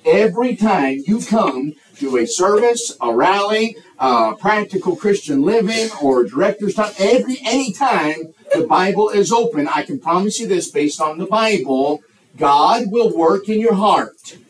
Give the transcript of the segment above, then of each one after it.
every time you come to a service, a rally, practical Christian living, or director's time, any time the Bible is open, I can promise you this based on the Bible, God will work in your heart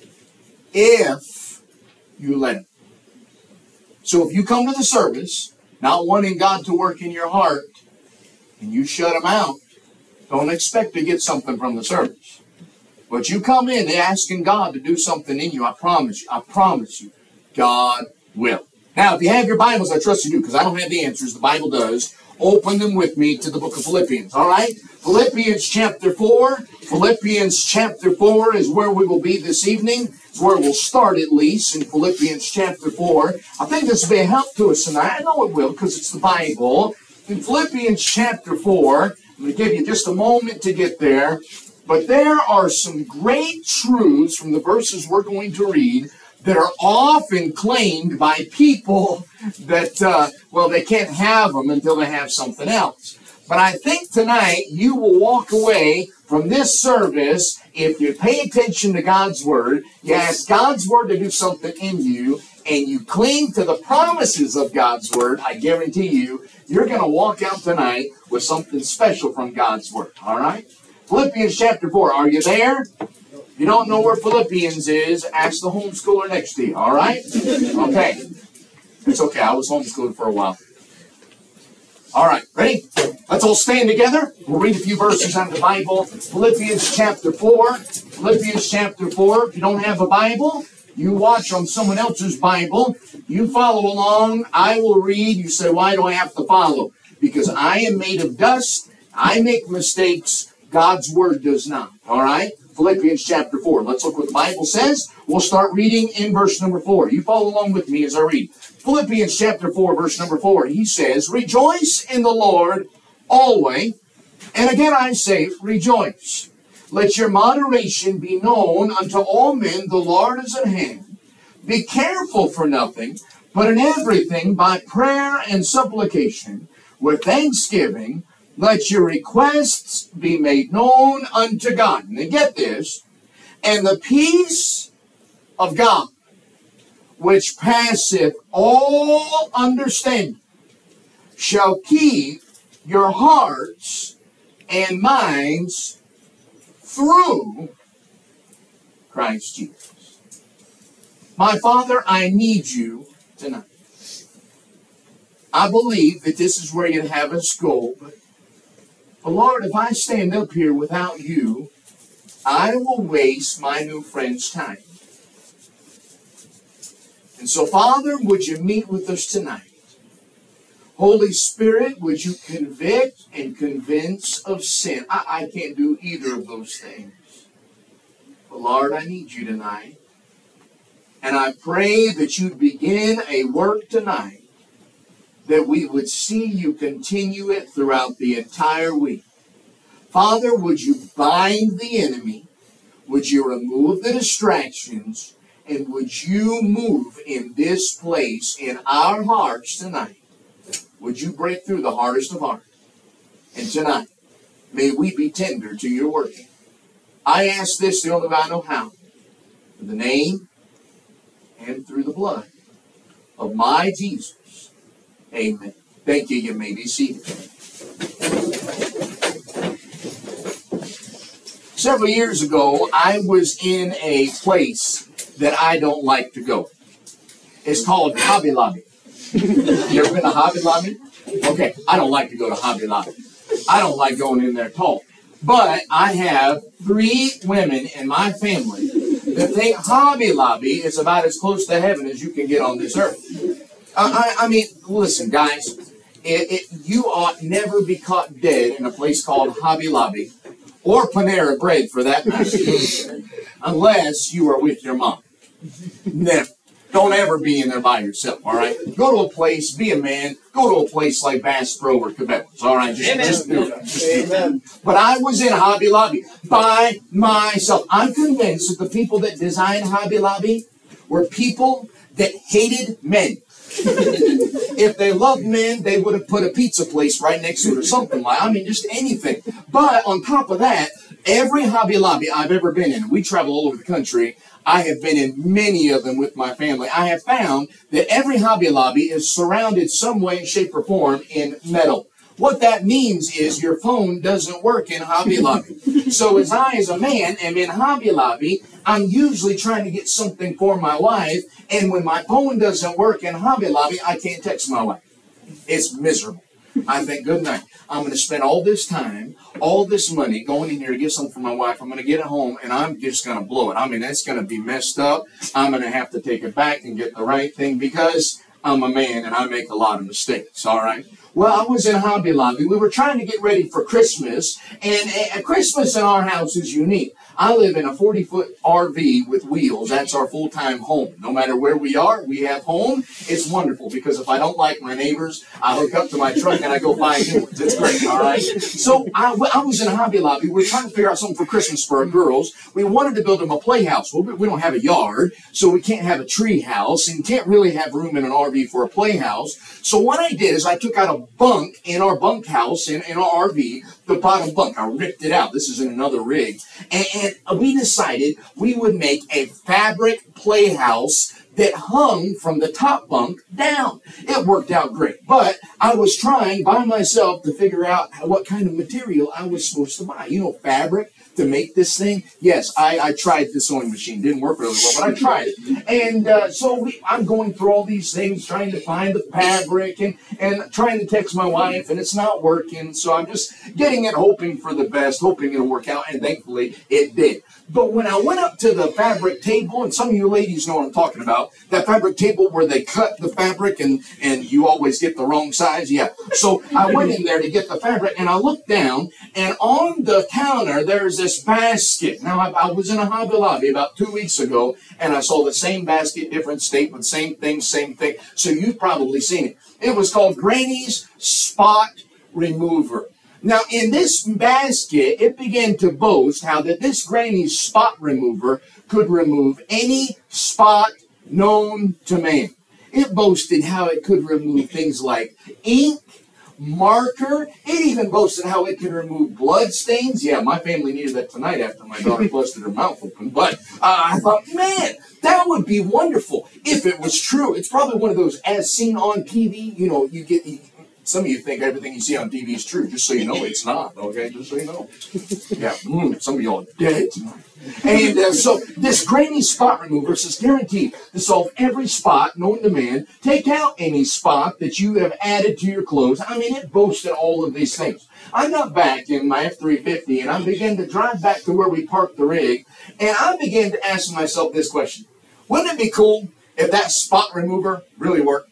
if you let Him. So if you come to the service not wanting God to work in your heart and you shut Him out, don't expect to get something from the service. But you come in asking God to do something in you, I promise you, God will. Now, if you have your Bibles, I trust you do, because I don't have the answers, the Bible does. Open them with me to the book of Philippians, all right? Philippians chapter 4. Philippians chapter 4 is where we will be this evening. It's where we'll start, at least, in Philippians chapter 4. I think this will be a help to us tonight. I know it will, because it's the Bible. In Philippians chapter 4, I'm going to give you just a moment to get there. But there are some great truths from the verses we're going to read that are often claimed by people that, they can't have them until they have something else. But I think tonight you will walk away from this service, if you pay attention to God's Word, you ask God's Word to do something in you, and you cling to the promises of God's Word, I guarantee you, you're going to walk out tonight with something special from God's Word. All right? Philippians chapter 4. Are you there? If you don't know where Philippians is, ask the homeschooler next to you. All right? Okay. It's okay. I was homeschooled for a while. All right. Ready? Let's all stand together. We'll read a few verses out of the Bible. Philippians chapter 4. Philippians chapter 4. If you don't have a Bible, you watch on someone else's Bible. You follow along. I will read. You say, why do I have to follow? Because I am made of dust. I make mistakes. God's Word does not. All right? Philippians chapter 4. Let's look what the Bible says. We'll start reading in verse number 4. You follow along with me as I read. Philippians chapter 4, verse number 4. He says, rejoice in the Lord always. And again I say, rejoice. Let your moderation be known unto all men. The Lord is at hand. Be careful for nothing, but in everything by prayer and supplication, with thanksgiving, let your requests be made known unto God. And get this, and the peace of God, which passeth all understanding, shall keep your hearts and minds through Christ Jesus. My Father, I need you tonight. I believe that this is where you'd have us go, but Lord, if I stand up here without you, I will waste my new friend's time. And so, Father, would you meet with us tonight? Holy Spirit, would you convict and convince of sin? I can't do either of those things. But Lord, I need you tonight. And I pray that you'd begin a work tonight, that we would see you continue it throughout the entire week. Father, would you bind the enemy? Would you remove the distractions? And would you move in this place in our hearts tonight? Would you break through the hardest of hearts? And tonight, may we be tender to your working. I ask this the only way I know how. In the name and through the blood of my Jesus. Amen. Thank you. You may be seated. Several years ago, I was in a place that I don't like to go. It's called Hobby Lobby. You ever been to Hobby Lobby? Okay, I don't like to go to Hobby Lobby. I don't like going in there at all. But I have 3 women in my family that think Hobby Lobby is about as close to heaven as you can get on this earth. I mean, listen, guys, you ought never be caught dead in a place called Hobby Lobby, or Panera Bread for that matter, unless you are with your mom. Never. Don't ever be in there by yourself, all right? Go to a place, be a man, go to a place like Bass Pro or Cabela's, all right? Just do it. Amen. But I was in Hobby Lobby by myself. I'm convinced that the people that designed Hobby Lobby were people that hated men. If they loved men, they would have put a pizza place right next to it or something like, I mean, just anything. But on top of that, every Hobby Lobby I've ever been in, we travel all over the country, I have been in many of them with my family. I have found that every Hobby Lobby is surrounded some way, shape, or form in metal. What that means is your phone doesn't work in Hobby Lobby. So as a man, am in Hobby Lobby, I'm usually trying to get something for my wife, and when my phone doesn't work in Hobby Lobby, I can't text my wife. It's miserable. I think, good night. I'm going to spend all this time, all this money going in here to get something for my wife. I'm going to get it home, and I'm just going to blow it. I mean, that's going to be messed up. I'm going to have to take it back and get the right thing because I'm a man and I make a lot of mistakes, all right? Well, I was in Hobby Lobby. We were trying to get ready for Christmas, and Christmas in our house is unique. I live in a 40-foot RV with wheels. That's our full-time home. No matter where we are, we have home. It's wonderful because if I don't like my neighbors, I hook up to my truck and I go buy new ones. It's great, all right? So I was in Hobby Lobby. We were trying to figure out something for Christmas for our girls. We wanted to build them a playhouse. Well, we don't have a yard, so we can't have a tree house and can't really have room in an RV for a playhouse. So what I did is I took out a bunk in our bunkhouse in our RV, the bottom bunk. I ripped it out. This is in another rig. And we decided we would make a fabric playhouse that hung from the top bunk down. It worked out great. But I was trying by myself to figure out what kind of material I was supposed to buy. You know, fabric to make this thing. Yes, I tried the sewing machine. Didn't work really well, but I tried it. And so I'm going through all these things, trying to find the fabric and trying to text my wife, and it's not working. So I'm just getting it, hoping for the best, hoping it'll work out, and thankfully it did. But when I went up to the fabric table, and some of you ladies know what I'm talking about, that fabric table where they cut the fabric and you always get the wrong size, yeah. So I went in there to get the fabric, and I looked down, and on the counter there's this basket. Now, I was in a Hobby Lobby about 2 weeks ago, and I saw the same basket, different statement, same thing, same thing. So you've probably seen it. It was called Granny's Spot Remover. Now, in this basket, it began to boast how that this Granny's Spot Remover could remove any spot known to man. It boasted how it could remove things like ink, marker. It even boasted how it could remove blood stains. Yeah, my family needed that tonight after my daughter busted her mouth open. But I thought, man, that would be wonderful if it was true. It's probably one of those as seen on TV. You know, some of you think everything you see on TV is true. Just so you know, it's not. Okay, just so you know. Yeah, some of y'all are dead tonight. And so this Granny's Spot Remover is guaranteed to solve every spot known to man. Take out any spot that you have added to your clothes. I mean, it boasted all of these things. I got back in my F-350, and I began to drive back to where we parked the rig, and I began to ask myself this question. Wouldn't it be cool if that spot remover really worked?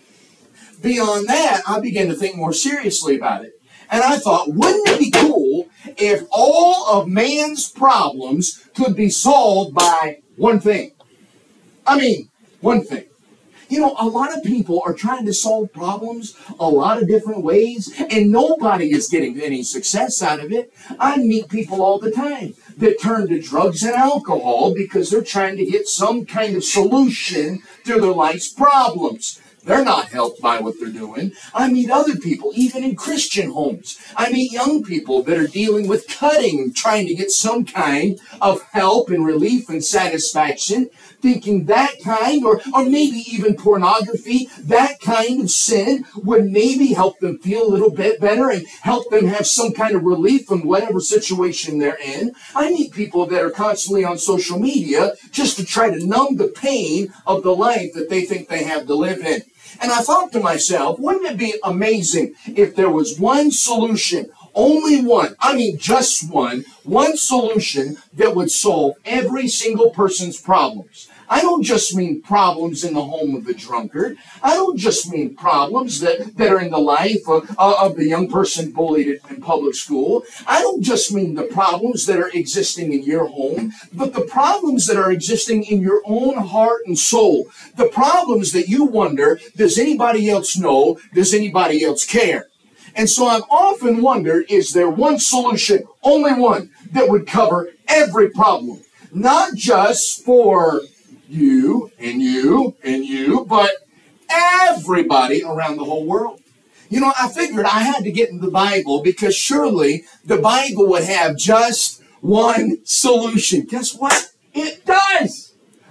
Beyond that, I began to think more seriously about it. And I thought, wouldn't it be cool if all of man's problems could be solved by one thing? I mean, one thing. You know, a lot of people are trying to solve problems a lot of different ways, and nobody is getting any success out of it. I meet people all the time that turn to drugs and alcohol because they're trying to get some kind of solution to their life's problems. They're not helped by what they're doing. I meet other people, even in Christian homes. I meet young people that are dealing with cutting, trying to get some kind of help and relief and satisfaction, thinking that kind, or maybe even pornography, that kind of sin would maybe help them feel a little bit better and help them have some kind of relief from whatever situation they're in. I meet people that are constantly on social media just to try to numb the pain of the life that they think they have to live in. And I thought to myself, wouldn't it be amazing if there was one solution, only one, I mean just one solution that would solve every single person's problems. I don't just mean problems in the home of the drunkard. I don't just mean problems that are in the life of the young person bullied in public school. I don't just mean the problems that are existing in your home, but the problems that are existing in your own heart and soul. The problems that you wonder, does anybody else know? Does anybody else care? And so I've often wondered, is there one solution, only one, that would cover every problem? Not just for you and you and you, but everybody around the whole world. You know, I figured I had to get in the Bible because surely the Bible would have just one solution. Guess what? It does.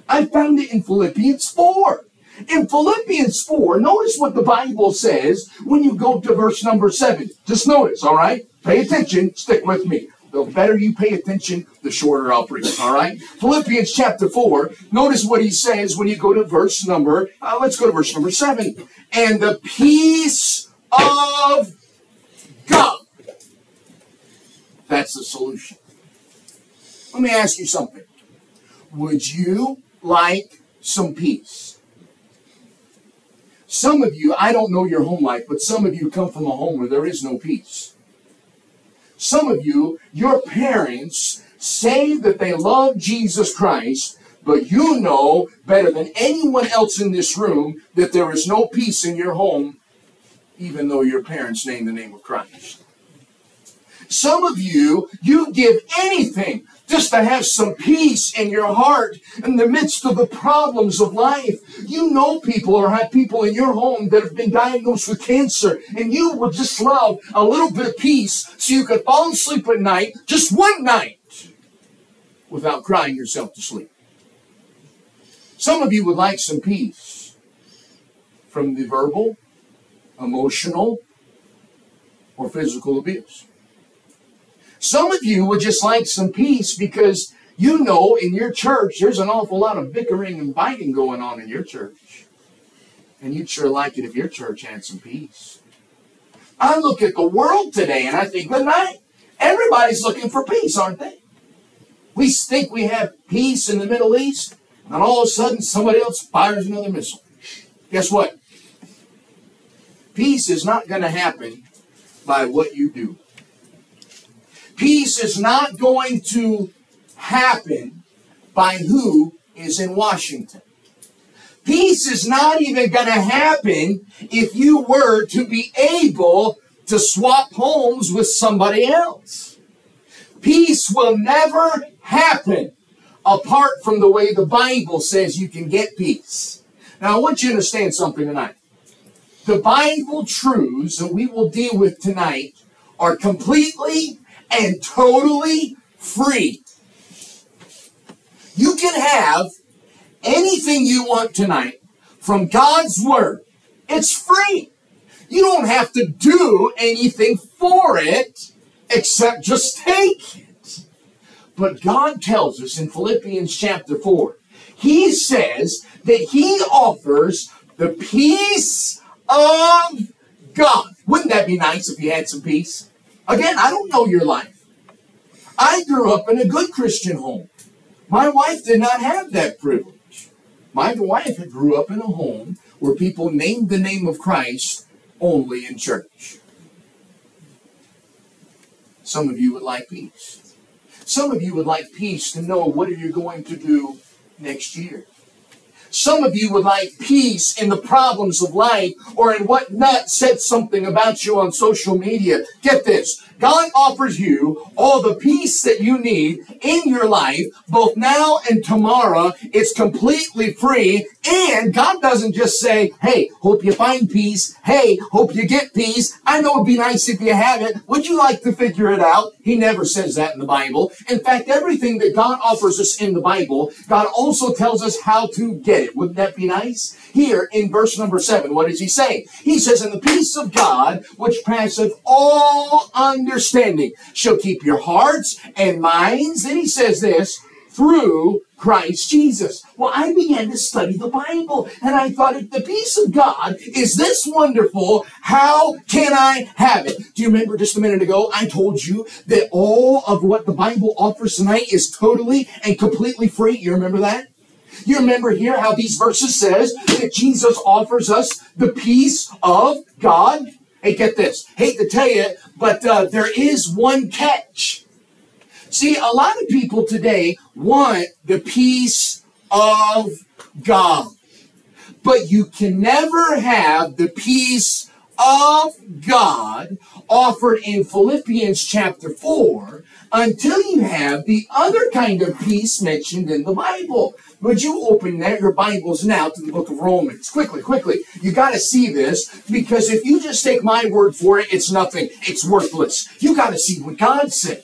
I found it in Philippians 4. In Philippians 4, notice what the Bible says when you go to verse number 7. Just notice, all right? Pay attention. Stick with me. The better you pay attention, the shorter I'll preach, all right? Philippians chapter 4, notice what he says when you go to verse number, let's go to verse number 7. And the peace of God. That's the solution. Let me ask you something. Would you like some peace? Some of you, I don't know your home life, but some of you come from a home where there is no peace. Some of you, your parents say that they love Jesus Christ, but you know better than anyone else in this room that there is no peace in your home, even though your parents name the name of Christ. Some of you, you give anything just to have some peace in your heart in the midst of the problems of life. You know people or have people in your home that have been diagnosed with cancer, and you would just love a little bit of peace so you could fall asleep at night, just one night, without crying yourself to sleep. Some of you would like some peace from the verbal, emotional, or physical abuse. Some of you would just like some peace because you know in your church there's an awful lot of bickering and fighting going on in your church. And you'd sure like it if your church had some peace. I look at the world today and I think, good night. Everybody's looking for peace, aren't they? We think we have peace in the Middle East, and all of a sudden somebody else fires another missile. Guess what? Peace is not going to happen by what you do. Peace is not going to happen by who is in Washington. Peace is not even going to happen if you were to be able to swap homes with somebody else. Peace will never happen apart from the way the Bible says you can get peace. Now, I want you to understand something tonight. The Bible truths that we will deal with tonight are completely and totally free. You can have anything you want tonight from God's Word. It's free. You don't have to do anything for it except just take it. But God tells us in Philippians chapter 4, He says that He offers the peace of God. Wouldn't that be nice if you had some peace? Again, I don't know your life. I grew up in a good Christian home. My wife did not have that privilege. My wife grew up in a home where people named the name of Christ only in church. Some of you would like peace. Some of you would like peace to know what are you going to do next year. Some of you would like peace in the problems of life or in what nut said something about you on social media. Get this. God offers you all the peace that you need in your life, both now and tomorrow. It's completely free. And God doesn't just say, hey, hope you find peace. Hey, hope you get peace. I know it'd be nice if you have it. Would you like to figure it out? He never says that in the Bible. In fact, everything that God offers us in the Bible, God also tells us how to get it. Wouldn't that be nice? Here in verse number 7, what does he say? He says, and the peace of God, which passeth all understanding, shall keep your hearts and minds. Then he says this, through Christ Jesus. Well, I began to study the Bible, and I thought, if the peace of God is this wonderful, how can I have it? Do you remember just a minute ago, I told you that all of what the Bible offers tonight is totally and completely free? You remember that? You remember here how these verses says that Jesus offers us the peace of God? Hey, get this. Hate to tell you, but there is one catch. See, a lot of people today want the peace of God. But you can never have the peace of God offered in Philippians chapter 4 until you have the other kind of peace mentioned in the Bible. Would you open your Bibles now to the book of Romans? Quickly. You got to see this, because if you just take my word for it, it's nothing. It's worthless. You got to see what God says.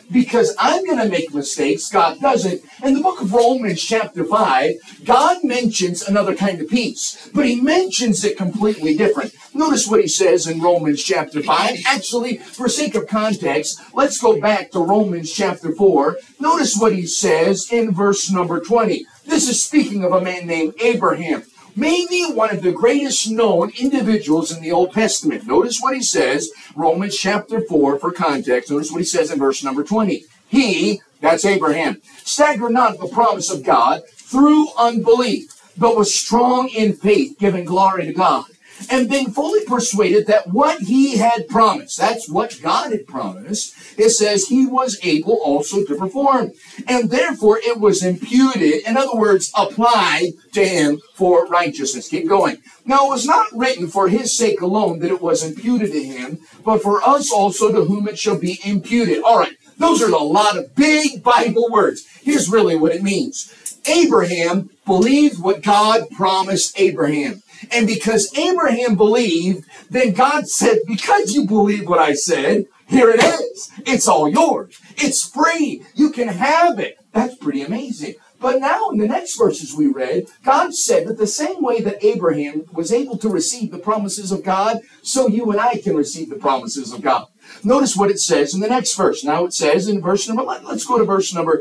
because I'm going to make mistakes. God doesn't. In the book of Romans chapter 5, God mentions another kind of peace, but he mentions it completely different. Notice what he says in Romans chapter 5. Actually, for sake of context, let's go back to Romans chapter 4. Notice what he says in verse number 20. This is speaking of a man named Abraham, maybe one of the greatest known individuals in the Old Testament. Notice what he says, Romans chapter 4, for context. Notice what he says in verse number 20. He, that's Abraham, staggered not at the promise of God through unbelief, but was strong in faith, giving glory to God, and being fully persuaded that what he had promised, that's what God had promised, it says he was able also to perform. And therefore it was imputed, in other words, applied to him for righteousness. Keep going. Now it was not written for his sake alone that it was imputed to him, but for us also to whom it shall be imputed. All right, those are a lot of big Bible words. Here's really what it means. Abraham believed what God promised Abraham. And because Abraham believed, then God said, because you believe what I said, here it is. It's all yours. It's free. You can have it. That's pretty amazing. But now in the next verses we read, God said that the same way that Abraham was able to receive the promises of God, so you and I can receive the promises of God. Notice what it says in the next verse. Now it says in verse number, let's go to verse number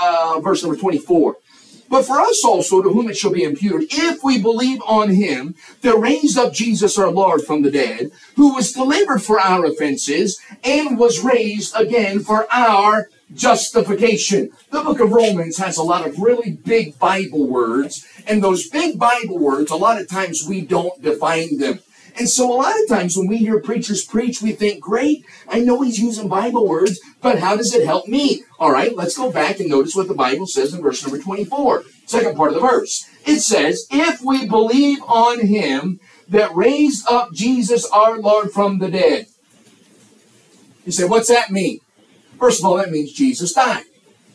24. But for us also, to whom it shall be imputed, if we believe on him that raised up Jesus our Lord from the dead, who was delivered for our offenses, and was raised again for our justification. The book of Romans has a lot of really big Bible words, and those big Bible words, a lot of times we don't define them. And so a lot of times when we hear preachers preach, we think, great, I know he's using Bible words, but how does it help me? All right, let's go back and notice what the Bible says in verse number 24, second part of the verse. It says, if we believe on him that raised up Jesus our Lord from the dead. You say, what's that mean? First of all, that means Jesus died.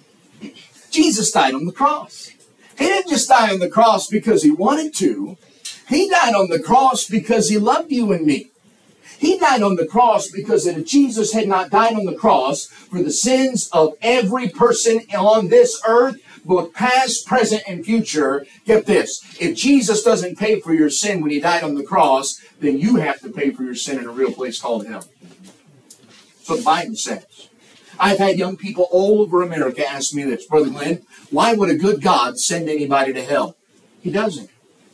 Jesus died on the cross. He didn't just die on the cross because he wanted to. He died on the cross because he loved you and me. He died on the cross because if Jesus had not died on the cross for the sins of every person on this earth, both past, present, and future, get this. If Jesus doesn't pay for your sin when he died on the cross, then you have to pay for your sin in a real place called hell. That's what the Bible says. I've had young people all over America ask me this, Brother Glenn, why would a good God send anybody to hell? He doesn't.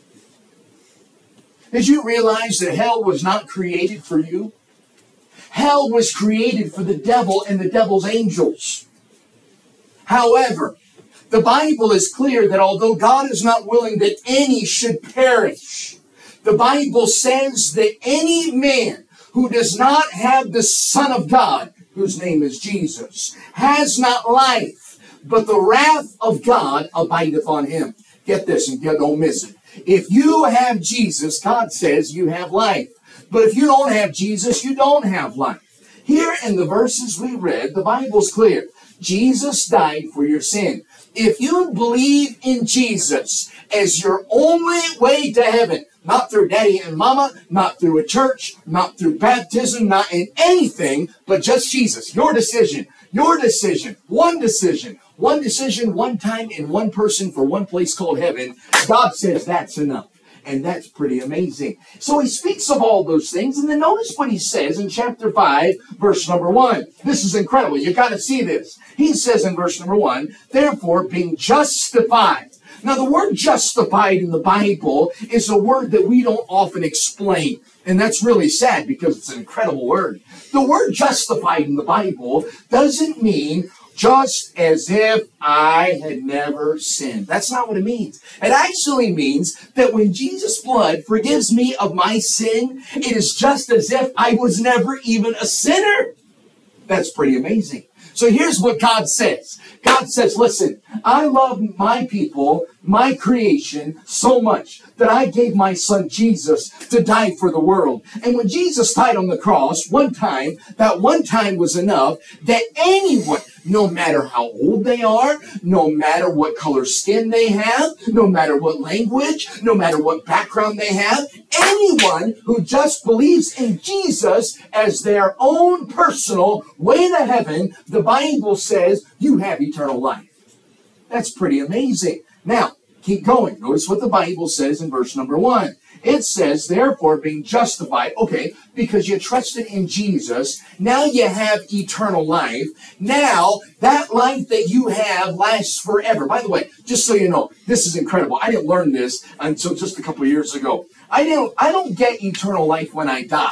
Did you realize that hell was not created for you? Hell was created for the devil and the devil's angels. However, the Bible is clear that although God is not willing that any should perish, the Bible says that any man who does not have the Son of God, whose name is Jesus, has not life, but the wrath of God abideth on him. Get this and don't miss it. If you have Jesus, God says you have life. But if you don't have Jesus, you don't have life. Here in the verses we read, the Bible's clear. Jesus died for your sin. If you believe in Jesus as your only way to heaven, not through daddy and mama, not through a church, not through baptism, not in anything, but just Jesus, your decision, one decision, one time in one person for one place called heaven, God says that's enough. And that's pretty amazing. So he speaks of all those things, and then notice what he says in chapter 5, verse number 1. This is incredible. You've got to see this. He says in verse number 1, therefore being justified. Now the word justified in the Bible is a word that we don't often explain. And that's really sad because it's an incredible word. The word justified in the Bible doesn't mean just as if I had never sinned. That's not what it means. It actually means that when Jesus' blood forgives me of my sin, it is just as if I was never even a sinner. That's pretty amazing. So here's what God says. God says, listen, I love my people, my creation, so much that I gave my son Jesus to die for the world. And when Jesus died on the cross one time, that one time was enough that anyone, no matter how old they are, no matter what color skin they have, no matter what language, no matter what background they have. Anyone who just believes in Jesus as their own personal way to heaven, the Bible says you have eternal life. That's pretty amazing. Now, keep going. Notice what the Bible says in verse number 1. It says, therefore, being justified, okay, because you trusted in Jesus, now you have eternal life. Now, that life that you have lasts forever. By the way, just so you know, this is incredible. I didn't learn this until just a couple of years ago. I don't get eternal life when I die.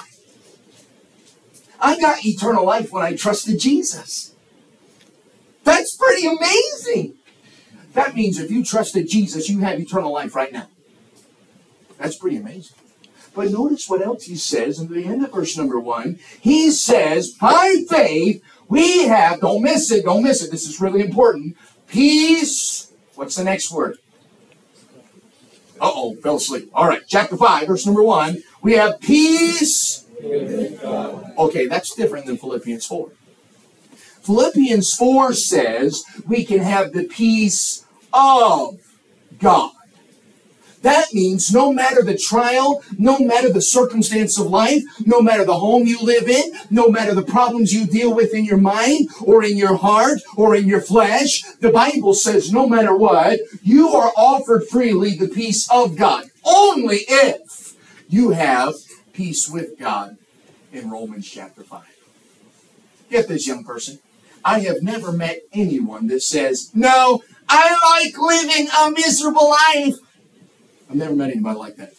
I got eternal life when I trusted Jesus. That's pretty amazing. That means if you trusted Jesus, you have eternal life right now. That's pretty amazing. But notice what else he says in the end of verse number 1. He says, by faith, we have, don't miss it, this is really important, peace. What's the next word? Uh-oh, fell asleep. All right, chapter 5, verse number 1. We have peace. Okay, that's different than Philippians 4. Philippians 4 says we can have the peace of God. That means no matter the trial, no matter the circumstance of life, no matter the home you live in, no matter the problems you deal with in your mind or in your heart or in your flesh, the Bible says no matter what, you are offered freely the peace of God. Only if you have peace with God in Romans chapter 5. Get this, young person. I have never met anyone that says, no, I like living a miserable life. I've never met anybody like that.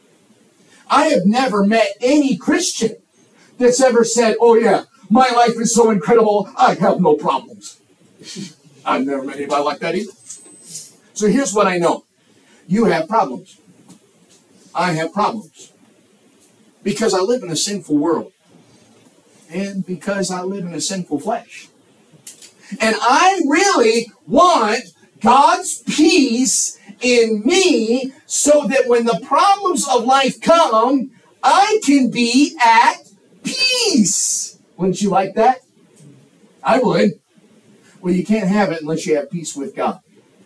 I have never met any Christian that's ever said, oh yeah, my life is so incredible, I have no problems. I've never met anybody like that either. So here's what I know. You have problems. I have problems. Because I live in a sinful world. And because I live in a sinful flesh. And I really want God's peace in me so that when the problems of life come, I can be at peace. Wouldn't you like that? I would. Well, you can't have it unless you have peace with God.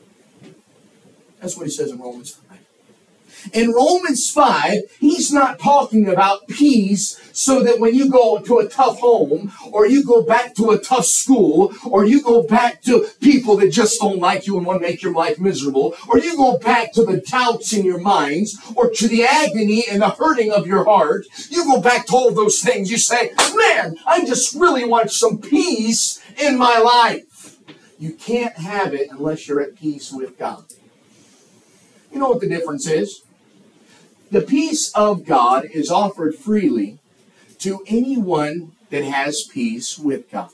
That's what he says in Romans 5. In Romans 5, he's not talking about peace so that when you go to a tough home, or you go back to a tough school, or you go back to people that just don't like you and want to make your life miserable, or you go back to the doubts in your minds, or to the agony and the hurting of your heart, you go back to all those things. You say, man, I just really want some peace in my life. You can't have it unless you're at peace with God. You know what the difference is? The peace of God is offered freely to anyone that has peace with God.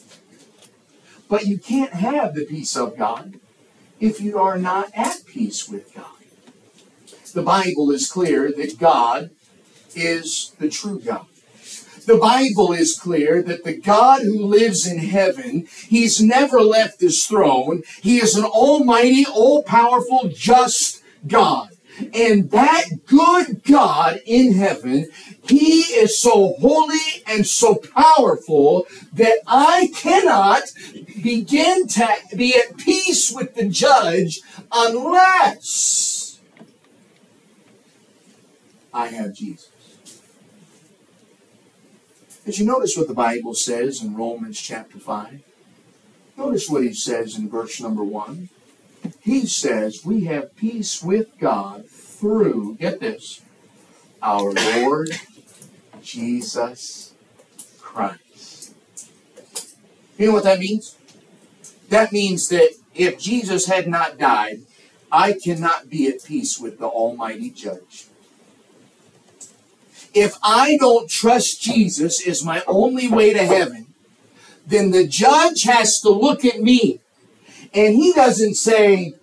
But you can't have the peace of God if you are not at peace with God. The Bible is clear that God is the true God. The Bible is clear that the God who lives in heaven, he's never left his throne. He is an almighty, all-powerful, just God. And that good God in heaven, he is so holy and so powerful that I cannot begin to be at peace with the judge unless I have Jesus. Did you notice what the Bible says in Romans chapter 5? Notice what he says in verse number 1. He says, we have peace with God through, get this, our Lord Jesus Christ. You know what that means? That means that if Jesus had not died, I cannot be at peace with the Almighty Judge. If I don't trust Jesus as my only way to heaven, then the judge has to look at me. And he doesn't say,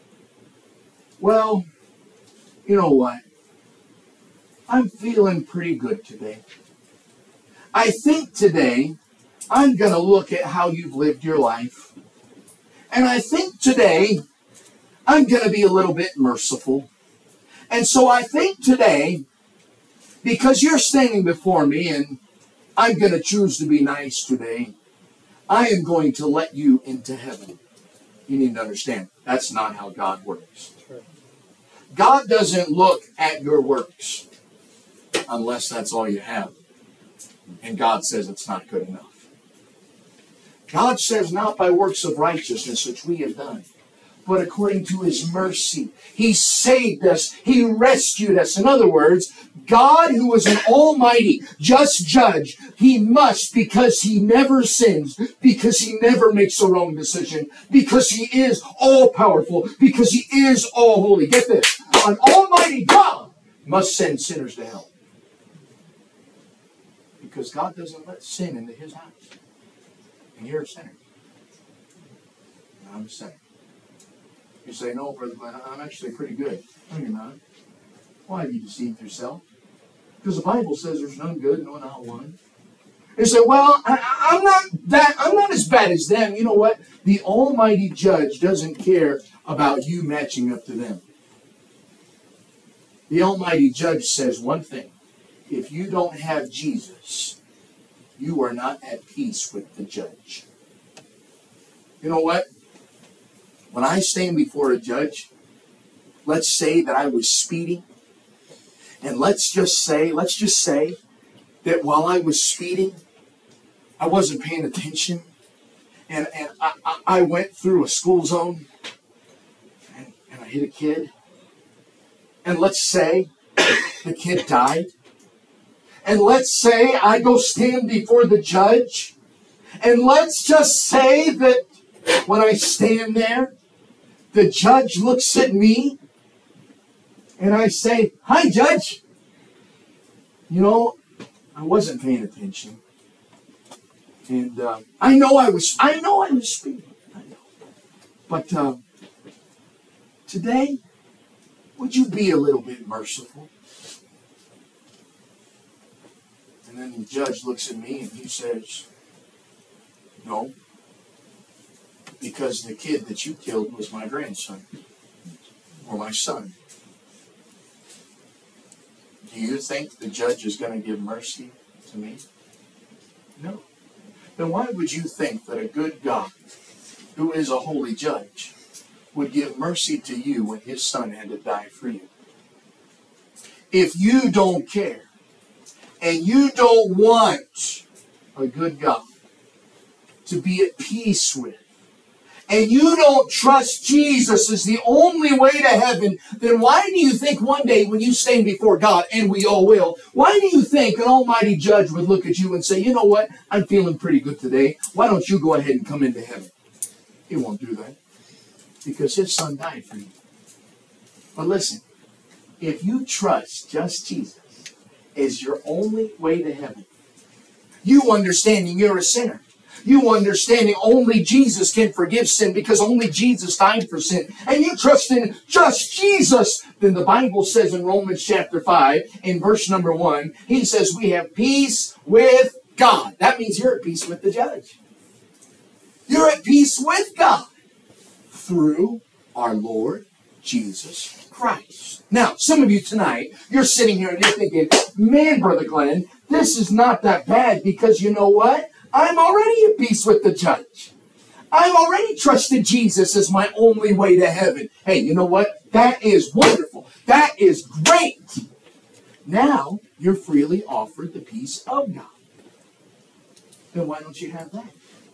well, you know what? I'm feeling pretty good today. I think today I'm going to look at how you've lived your life. And I think today I'm going to be a little bit merciful. And so I think today, because you're standing before me and I'm going to choose to be nice today, I am going to let you into heaven. You need to understand, that's not how God works. God doesn't look at your works unless that's all you have. And God says it's not good enough. God says, not by works of righteousness which we have done, but according to His mercy. He saved us. He rescued us. In other words, God, who is an almighty, just judge, He must, because He never sins, because He never makes a wrong decision, because He is all-powerful, because He is all-holy. Get this. An almighty God must send sinners to hell. Because God doesn't let sin into His house. And you're a sinner. And I'm a sinner. You say, no, Brother Glenn, I'm actually pretty good. No, you're not. Why have you deceived yourself? Because the Bible says there's none good, no, not one. You say, well, I'm not as bad as them. You know what? The Almighty Judge doesn't care about you matching up to them. The Almighty Judge says one thing. If you don't have Jesus, you are not at peace with the judge. You know what? When I stand before a judge, let's say that I was speeding, and let's just say that while I was speeding, I wasn't paying attention, and I went through a school zone, and I hit a kid, and let's say the kid died, and let's say I go stand before the judge, and let's just say that when I stand there, the judge looks at me, and I say, hi, Judge. You know, I wasn't paying attention. And I know I was speeding. I know. But today, would you be a little bit merciful? And then the judge looks at me and he says, no. Because the kid that you killed was my grandson. Or my son. Do you think the judge is going to give mercy to me? No. Then why would you think that a good God, who is a holy judge, would give mercy to you when His Son had to die for you? If you don't care, and you don't want a good God to be at peace with, and you don't trust Jesus as the only way to heaven, then why do you think one day when you stand before God, and we all will, why do you think an almighty judge would look at you and say, you know what, I'm feeling pretty good today. Why don't you go ahead and come into heaven? He won't do that. Because His Son died for you. But listen, if you trust just Jesus as your only way to heaven, you understanding you're a sinner, you understanding only Jesus can forgive sin because only Jesus died for sin, and you trust in just Jesus, then the Bible says in Romans chapter 5, in verse number 1, He says we have peace with God. That means you're at peace with the judge. You're at peace with God through our Lord Jesus Christ. Now, some of you tonight, you're sitting here and you're thinking, man, Brother Glenn, this is not that bad because you know what? I'm already at peace with the judge. I've already trusted Jesus as my only way to heaven. Hey, you know what? That is wonderful. That is great. Now, you're freely offered the peace of God. Then why don't you have that?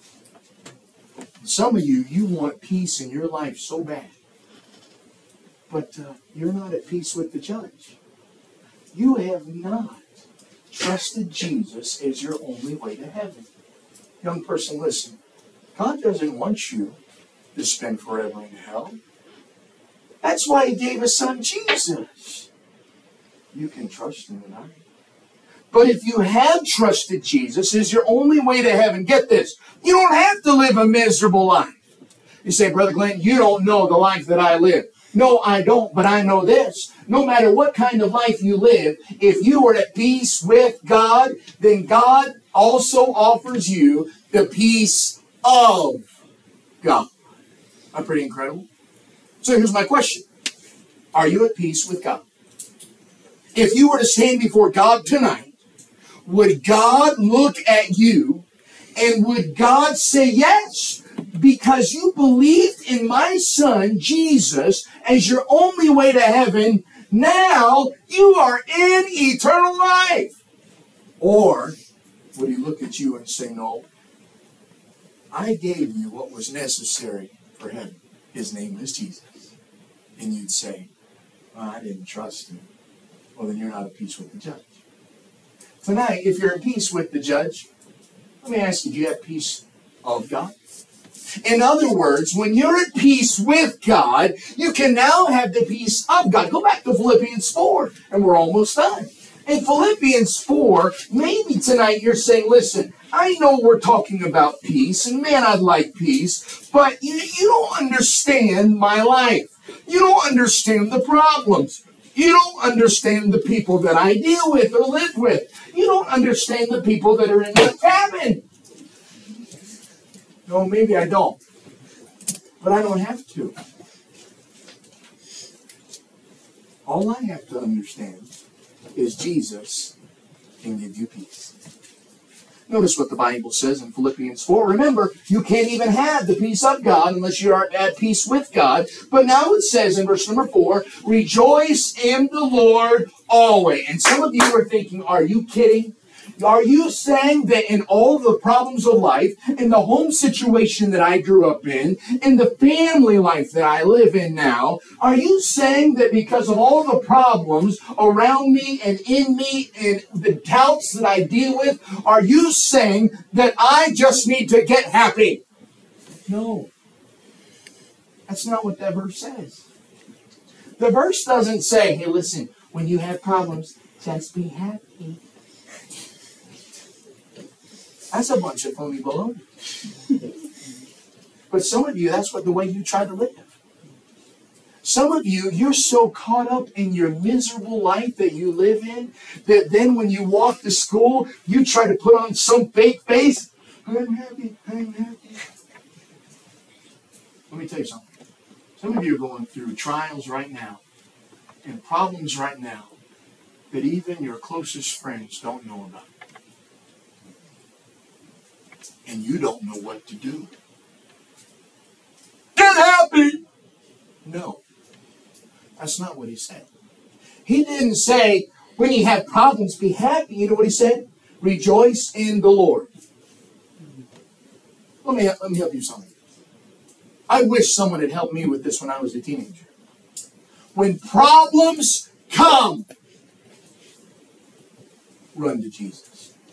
Some of you, you want peace in your life so bad. But you're not at peace with the judge. You have not trusted Jesus as your only way to heaven. Young person, listen. God doesn't want you to spend forever in hell. That's why He gave His Son Jesus. You can trust Him tonight. But if you have trusted Jesus as your only way to heaven, get this. You don't have to live a miserable life. You say, Brother Glenn, you don't know the life that I live. No, I don't, but I know this. No matter what kind of life you live, if you are at peace with God, then God also offers you the peace of God. That's pretty incredible. So here's my question. Are you at peace with God? If you were to stand before God tonight, would God look at you And would God say yes? Because you believed in my son, Jesus, as your only way to heaven, now you are in eternal life. Or would he look at you and say, no, I gave you what was necessary for heaven. His name is Jesus. And you'd say, well, I didn't trust him. Well, then you're not at peace with the judge. Tonight, if you're at peace with the judge, let me ask you, do you have peace of God? In other words, when you're at peace with God, you can now have the peace of God. Go back to Philippians 4, and we're almost done. In Philippians 4, maybe tonight you're saying, listen, I know we're talking about peace, and man, I'd like peace, but you don't understand my life. You don't understand the problems. You don't understand the people that I deal with or live with. You don't understand the people that are in the cabin. No, maybe I don't. But I don't have to. All I have to understand is Jesus can give you peace. Notice what the Bible says in Philippians 4. Remember, you can't even have the peace of God unless you are at peace with God. But now it says in verse number 4, rejoice in the Lord always. And some of you are thinking, are you kidding? Are you saying that in all the problems of life, in the home situation that I grew up in the family life that I live in now, are you saying that because of all the problems around me and in me and the doubts that I deal with, are you saying that I just need to get happy? No. That's not what that verse says. The verse doesn't say, hey, listen, when you have problems, just be happy. That's a bunch of phony baloney. But some of you, that's the way you try to live. Some of you, you're so caught up in your miserable life that you live in, that then when you walk to school, you try to put on some fake face. I'm happy, I'm happy. Let me tell you something. Some of you are going through trials right now and problems right now that even your closest friends don't know about. And you don't know what to do. Get happy! No. That's not what he said. He didn't say, when you have problems, be happy. You know what he said? Rejoice in the Lord. Let me help you something. I wish someone had helped me with this when I was a teenager. When problems come, run to Jesus.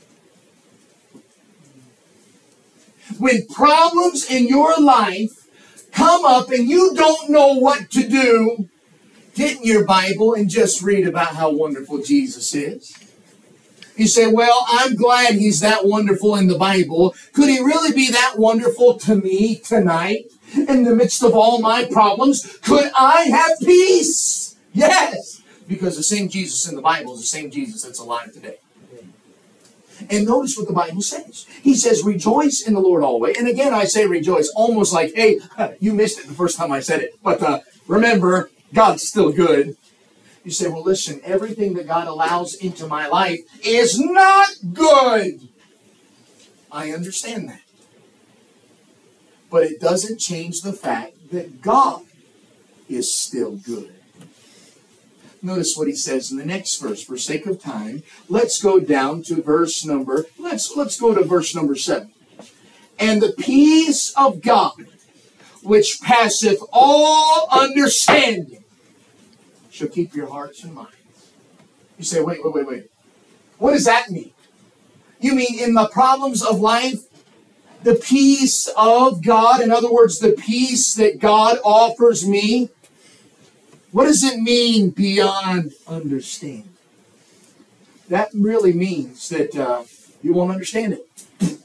When problems in your life come up and you don't know what to do, get in your Bible and just read about how wonderful Jesus is. You say, well, I'm glad he's that wonderful in the Bible. Could he really be that wonderful to me tonight? In the midst of all my problems, could I have peace? Yes, because the same Jesus in the Bible is the same Jesus that's alive today. And notice what the Bible says. He says, rejoice in the Lord always. And again, I say rejoice, almost like, hey, you missed it the first time I said it. But remember, God's still good. You say, well, listen, everything that God allows into my life is not good. I understand that. But it doesn't change the fact that God is still good. Notice what he says in the next verse. For sake of time, let's go down to verse number, let's go to verse number 7. And the peace of God, which passeth all understanding, shall keep your hearts and minds. You say, wait. What does that mean? You mean in the problems of life, the peace of God, in other words, the peace that God offers me? What does it mean beyond understanding? That really means that you won't understand it.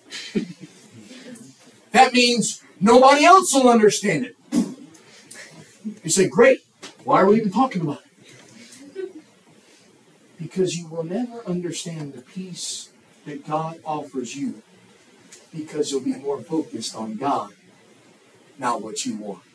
That means nobody else will understand it. You say, great. Why are we even talking about it? Because you will never understand the peace that God offers you, because you'll be more focused on God, not what you want.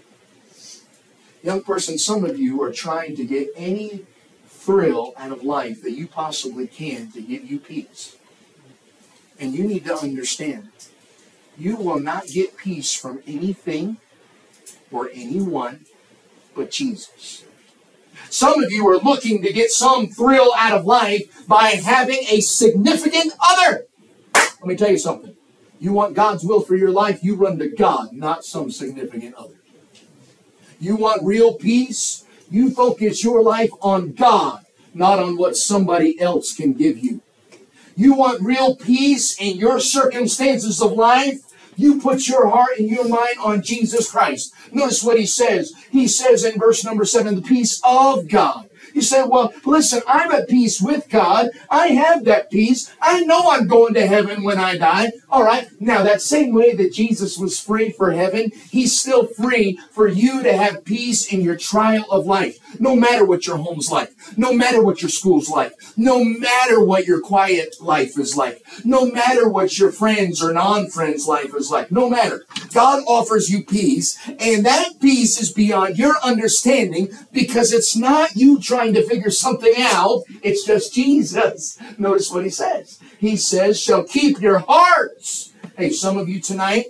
Young person, some of you are trying to get any thrill out of life that you possibly can to give you peace. And you need to understand, you will not get peace from anything or anyone but Jesus. Some of you are looking to get some thrill out of life by having a significant other. Let me tell you something. You want God's will for your life, you run to God, not some significant other. You want real peace, you focus your life on God, not on what somebody else can give you. You want real peace in your circumstances of life, you put your heart and your mind on Jesus Christ. Notice what he says. He says in verse number 7, the peace of God. You say, well, listen, I'm at peace with God. I have that peace. I know I'm going to heaven when I die. All right. Now, that same way that Jesus was free for heaven, he's still free for you to have peace in your trial of life. No matter what your home's like. No matter what your school's like. No matter what your quiet life is like. No matter what your friends or non-friends' life is like. No matter. God offers you peace, and that peace is beyond your understanding because it's not you trying to figure something out. It's just Jesus. Notice what he says. He says, shall keep your hearts. Hey, some of you tonight,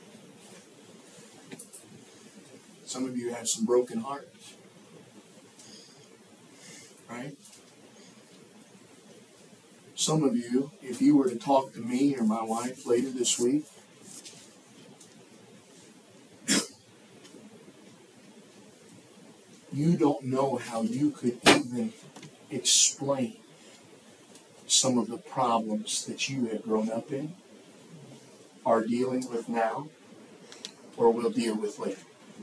some of you have some broken hearts. Right? Some of you, if you were to talk to me or my wife later this week, you don't know how you could even explain some of the problems that you have grown up in, are dealing with now, or will deal with later.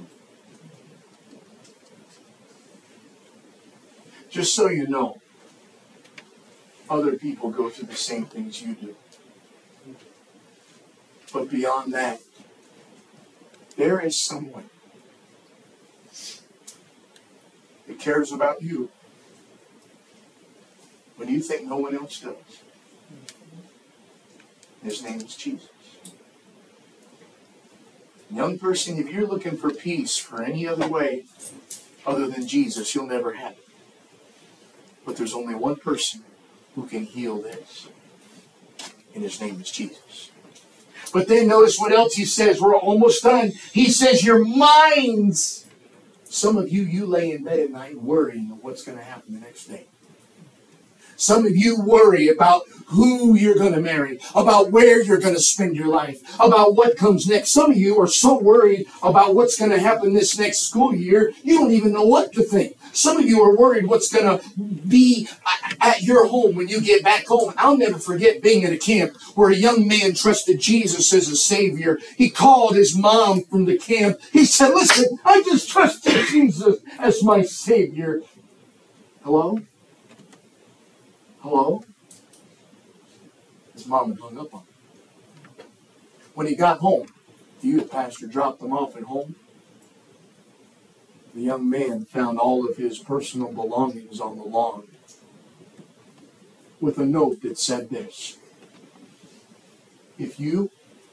Just so you know, other people go through the same things you do. But beyond that, there is someone that cares about you when you think no one else does. His name is Jesus. Young person, if you're looking for peace for any other way other than Jesus, you'll never have it. But there's only one person who can heal this, and his name is Jesus. But then notice what else he says. We're almost done. He says, your minds. Some of you, you lay in bed at night worrying of what's going to happen the next day. Some of you worry about who you're going to marry, about where you're going to spend your life, about what comes next. Some of you are so worried about what's going to happen this next school year, you don't even know what to think. Some of you are worried what's going to be at your home when you get back home. I'll never forget being at a camp where a young man trusted Jesus as a Savior. He called his mom from the camp. He said, listen, I just trusted Jesus as my Savior. Hello? Hello? His mom had hung up on him. When he got home, the youth pastor dropped him off at home. The young man found all of his personal belongings on the lawn with a note that said this: if you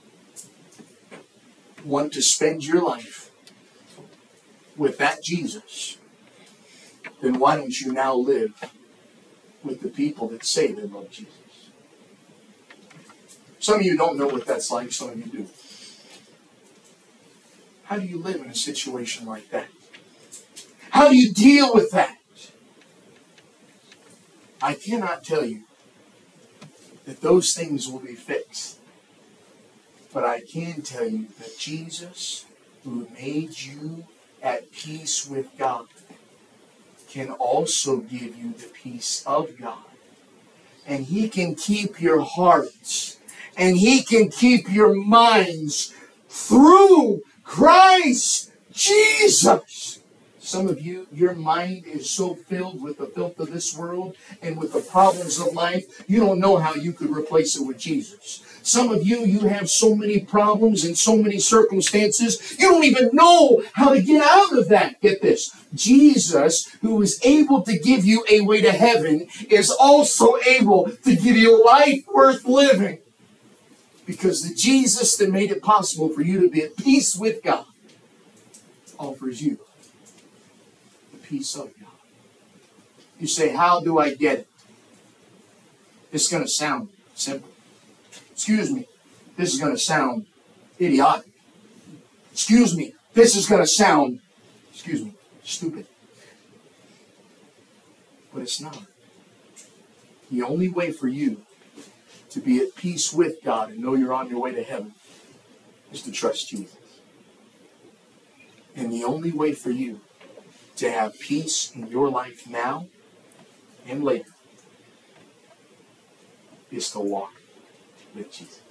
want to spend your life with that Jesus, then why don't you now live with the people that say they love Jesus? Some of you don't know what that's like, some of you do. How do you live in a situation like that? How do you deal with that? I cannot tell you that those things will be fixed. But I can tell you that Jesus, who made you at peace with God, can also give you the peace of God. And He can keep your hearts. And He can keep your minds through Christ Jesus. Some of you, your mind is so filled with the filth of this world and with the problems of life, you don't know how you could replace it with Jesus. Some of you, you have so many problems and so many circumstances, you don't even know how to get out of that. Get this. Jesus, who is able to give you a way to heaven, is also able to give you life worth living. Because the Jesus that made it possible for you to be at peace with God offers you the peace of God. You say, how do I get it? It's going to sound simple. Excuse me, this is going to sound idiotic. Excuse me, this is going to sound, stupid. But it's not. The only way for you to be at peace with God and know you're on your way to heaven is to trust Jesus. And the only way for you to have peace in your life now and later is to walk with Jesus.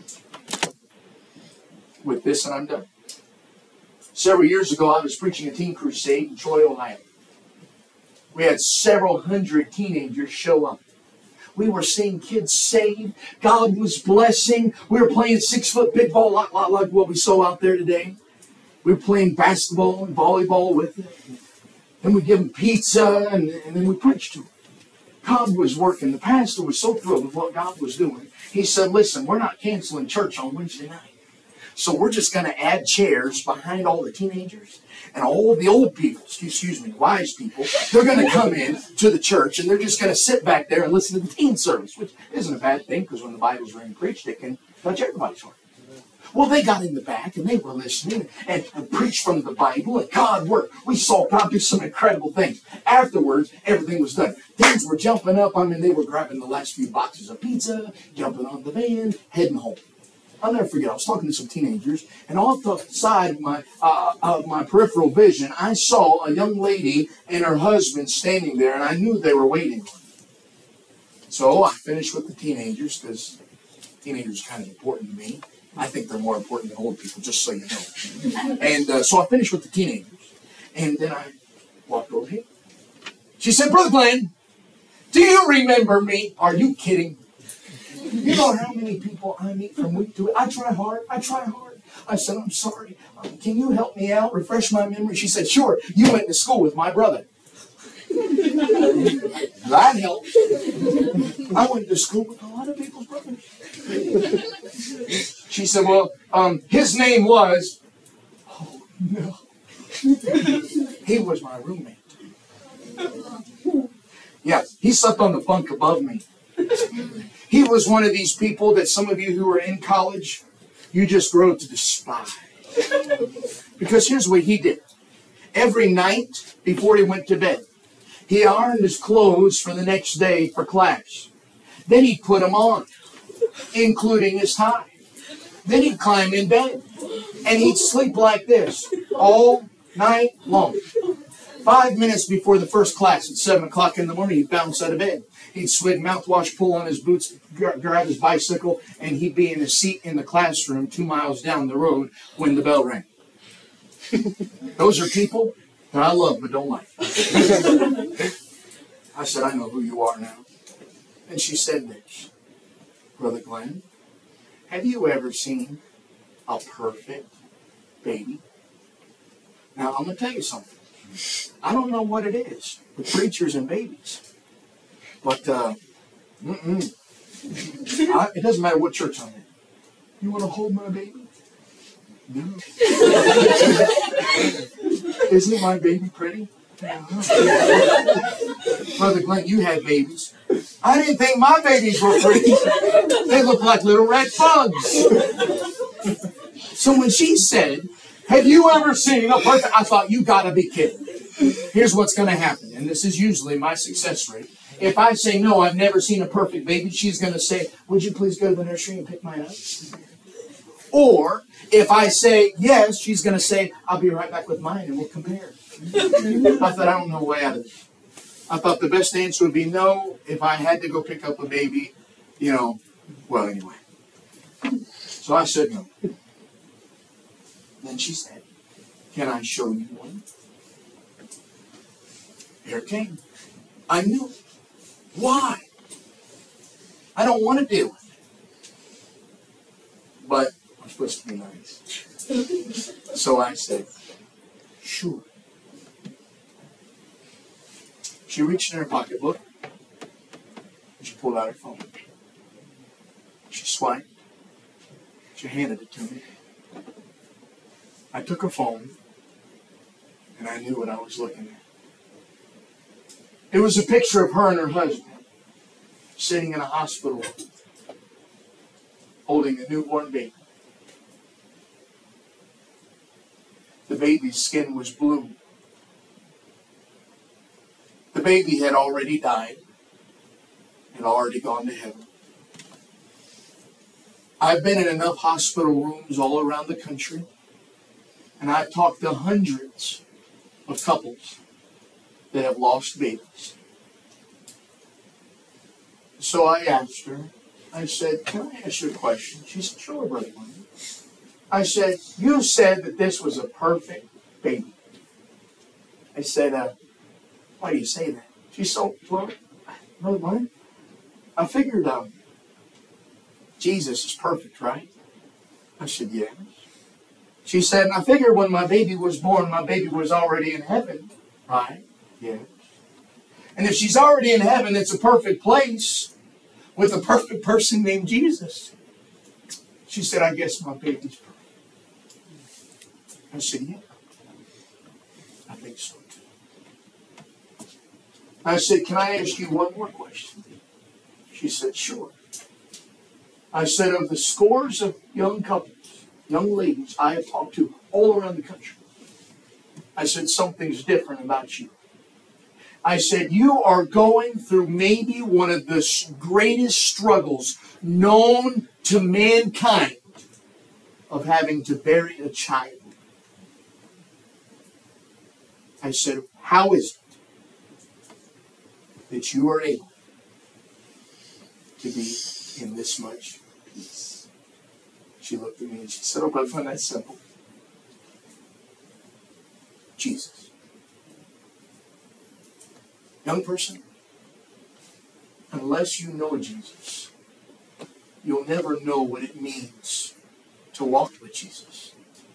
With this, and I'm done. Several years ago, I was preaching a teen crusade in Troy, Ohio. We had several hundred teenagers show up. We were seeing kids saved. God was blessing. We were playing 6-foot big ball, lot like what we saw out there today. We were playing basketball and volleyball with it. Then we give them pizza, and then we preached to them. God was working. The pastor was so thrilled with what God was doing. He said, listen, we're not canceling church on Wednesday night. So we're just going to add chairs behind all the teenagers. And all the old people, wise people, they're going to come in to the church and they're just going to sit back there and listen to the teen service, which isn't a bad thing because when the Bible's being preached, it can touch everybody's heart. Well, they got in the back and they were listening and preached from the Bible, and God worked. We saw God do some incredible things. Afterwards, everything was done. Teens were jumping up. They were grabbing the last few boxes of pizza, jumping on the van, heading home. I'll never forget, I was talking to some teenagers, and off the side of my peripheral vision, I saw a young lady and her husband standing there, and I knew they were waiting on me. So I finished with the teenagers, because teenagers are kind of important to me. I think they're more important than old people, just so you know. And so I finished with the teenagers, and then I walked over here. She said, Brother Glenn, do you remember me? Are you kidding? You know how many people I meet from week to week? I try hard. I said, I'm sorry. Can you help me out? Refresh my memory? She said, sure. You went to school with my brother. That helps. I went to school with a lot of people's brothers. She said, well, his name was... Oh, no. He was my roommate. Yeah, he slept on the bunk above me. He was one of these people that some of you who are in college, you just grow to despise. Because here's what he did. Every night before he went to bed, he ironed his clothes for the next day for class. Then he'd put them on, including his tie. Then he'd climb in bed, and he'd sleep like this all night long. 5 minutes before the first class at 7 o'clock in the morning, he'd bounce out of bed. He'd swig mouthwash, pull on his boots, grab his bicycle, and he'd be in a seat in the classroom 2 miles down the road when the bell rang. Those are people that I love but don't like. I said, I know who you are now. And she said this, Brother Glenn, have you ever seen a perfect baby? Now, I'm going to tell you something. I don't know what it is with preachers and babies. But, it doesn't matter what church I'm in. You want to hold my baby? No. Isn't my baby pretty? No. Brother Glenn, you had babies. I didn't think my babies were pretty. They look like little red bugs. So when she said, have you ever seen a perfect... I thought, you got to be kidding. Here's what's going to happen, and this is usually my success rate. If I say, no, I've never seen a perfect baby, she's going to say, would you please go to the nursery and pick mine up? Or, if I say yes, she's going to say, I'll be right back with mine and we'll compare. I thought, I don't know a way out of this. I thought the best answer would be no. If I had to go pick up a baby, well, anyway. So I said no. Then she said, can I show you one? Here it came. I knew it. Why? I don't want to deal with it. But I'm supposed to be nice. So I said, sure. She reached in her pocketbook. And she pulled out her phone. She swiped. She handed it to me. I took her phone. And I knew what I was looking at. It was a picture of her and her husband sitting in a hospital holding a newborn baby. The baby's skin was blue. The baby had already died and already gone to heaven. I've been in enough hospital rooms all around the country, and I've talked to hundreds of couples that have lost babies. So I asked her, I said, can I ask you a question? She said, sure, Brother Wayne. I said, you said that this was a perfect baby. I said, why do you say that? She said, well, Brother Wayne, I figured Jesus is perfect, right? I said, yes. She said, I figured when my baby was born, my baby was already in heaven, right? Yes. And if she's already in heaven, it's a perfect place with a perfect person named Jesus. She said, I guess my baby's perfect. I said, yeah, I think so too. I said, can I ask you one more question? She said, sure. I said, of the scores of young couples, young ladies I have talked to all around the country, I said, something's different about you. I said, you are going through maybe one of the greatest struggles known to mankind of having to bury a child. I said, how is it that you are able to be in this much peace? She looked at me and she said, oh, but that's simple. Jesus. Young person, unless you know Jesus, you'll never know what it means to walk with Jesus.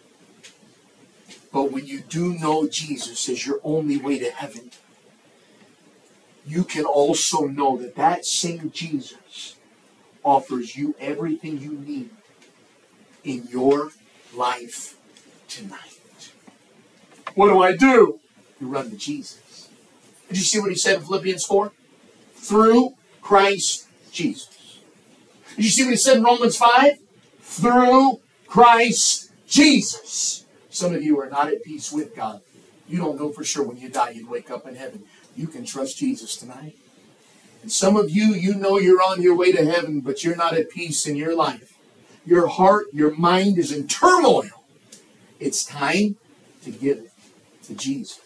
But when you do know Jesus as your only way to heaven, you can also know that that same Jesus offers you everything you need in your life tonight. What do? You run to Jesus. Did you see what he said in Philippians 4? Through Christ Jesus. Did you see what he said in Romans 5? Through Christ Jesus. Some of you are not at peace with God. You don't know for sure when you die you'd wake up in heaven. You can trust Jesus tonight. And some of you, you know you're on your way to heaven, but you're not at peace in your life. Your heart, your mind is in turmoil. It's time to give it to Jesus.